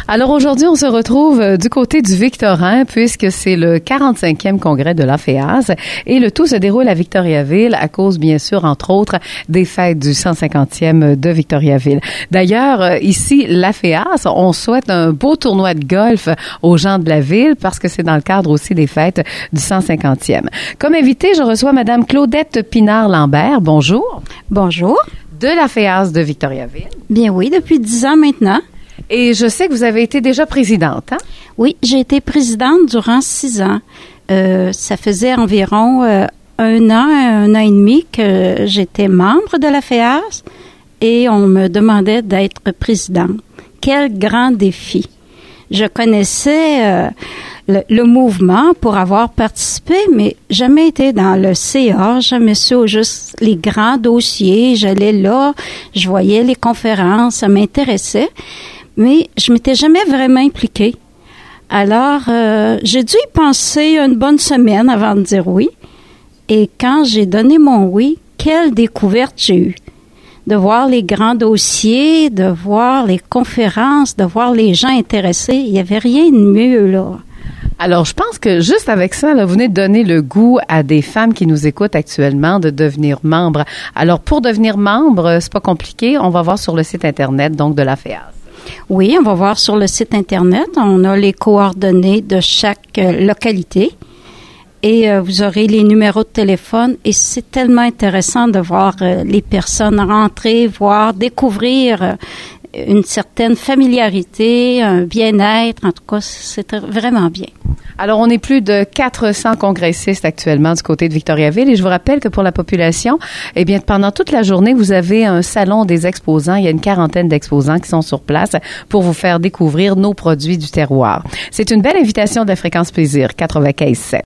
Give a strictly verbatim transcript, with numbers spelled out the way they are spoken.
Alors aujourd'hui, on se retrouve du côté du Victorin puisque c'est le quarante-cinquième congrès de l'A F E A S et le tout se déroule à Victoriaville à cause, bien sûr, entre autres, des fêtes du cent cinquantième de Victoriaville. D'ailleurs, ici, l'A F E A S, on souhaite un beau tournoi de golf aux gens de la ville parce que c'est dans le cadre aussi des fêtes du cent cinquantième. Comme invitée, je reçois Madame Claudette Pinard-Lambert. Bonjour. Bonjour. De l'A F E A S de Victoriaville. Bien oui, depuis dix ans maintenant. Et je sais que vous avez été déjà présidente, hein? Oui, j'ai été présidente durant six ans. Euh, ça faisait environ euh, un an, un an et demi que j'étais membre de l'A F E A S et on me demandait d'être présidente. Quel grand défi! Je connaissais euh, le, le mouvement pour avoir participé, mais jamais été dans le C A, jamais su juste les grands dossiers. J'allais là, je voyais les conférences, ça m'intéressait. Mais je m'étais jamais vraiment impliquée. Alors, euh, j'ai dû y penser une bonne semaine avant de dire oui. Et quand j'ai donné mon oui, quelle découverte j'ai eue. De voir les grands dossiers, de voir les conférences, de voir les gens intéressés. Il n'y avait rien de mieux, là. Alors, je pense que juste avec ça, là, vous venez de donner le goût à des femmes qui nous écoutent actuellement de devenir membres. Alors, pour devenir membre, c'est pas compliqué. On va voir sur le site Internet, donc, de l'A F E A S. Oui, on va voir sur le site Internet. On a les coordonnées de chaque euh, localité et euh, vous aurez les numéros de téléphone. Et c'est tellement intéressant de voir euh, les personnes rentrer, voir, découvrir euh, une certaine familiarité, un bien-être. En tout cas, c'est vraiment bien. Alors, on est plus de quatre cents congressistes actuellement du côté de Victoriaville et je vous rappelle que pour la population, eh bien, pendant toute la journée, vous avez un salon des exposants. Il y a une quarantaine d'exposants qui sont sur place pour vous faire découvrir nos produits du terroir. C'est une belle invitation de la Fréquence Plaisir quatre-vingt-quinze sept.